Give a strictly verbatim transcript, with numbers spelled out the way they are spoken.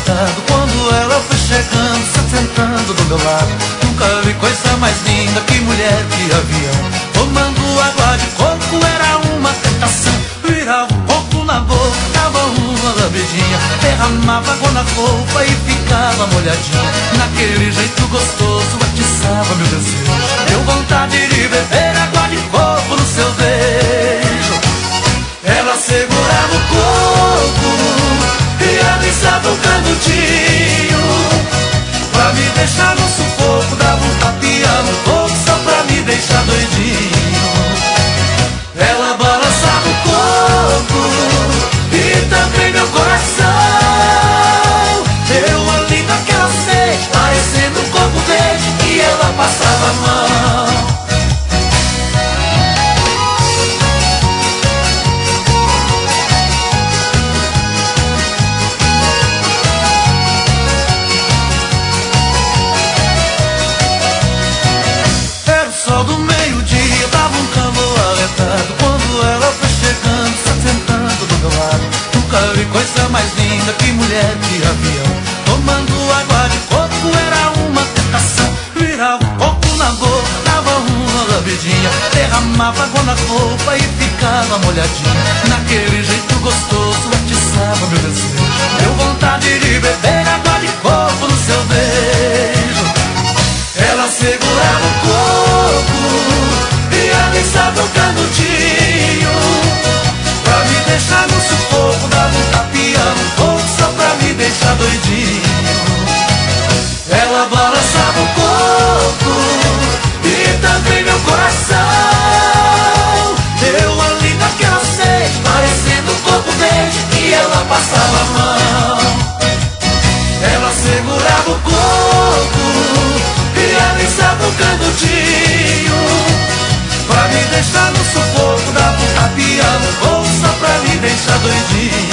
arretado quando ela foi chegando, se sentando do meu lado. Nunca vi coisa mais linda que mulher de avião. Tomando água de coco era uma tentação. Virava um coco na boca, dava uma lambidinha, derramava água na roupa e ficava molhadinha. Naquele jeito gostoso atiçava meu desejo. Deu vontade de beber água de coco no seu beijo. Ela segurava o coco e alisava o canudinho, pra me deixar no sufoco, dava um tapinha no coco só pra me deixar doidinho. Ela balançava o coco e também meu coração. Eu ali naquela sede, parecendo um coco verde, e ela passava a mão. Era o sol do meio-dia, dava um calor arretado quando ela foi chegando, se sentando do meu lado. Nunca vi coisa mais linda que mulher de avião. Tomando água de coco era uma tentação. Virava um coco na boca, dava uma lambidinha, derramava água na roupa e ficava molhadinha. Naquele jeito gostoso atiçava meu desejo. Deu vontade de beber água de coco no seu beijo. Ela segurava o coco e alisava o canudinho, pra me deixar no sufoco, dava um tapinha no coco só pra me deixar doidinho. Ela balançava o coco e também meu coração. Eu ali naquela sede, parecendo um coco verde, e ela passava a mão. Ela segurava o coco e alisava o canudinho, pra me deixar no sufoco, dava um tapinha no coco só pra me deixar doidinho.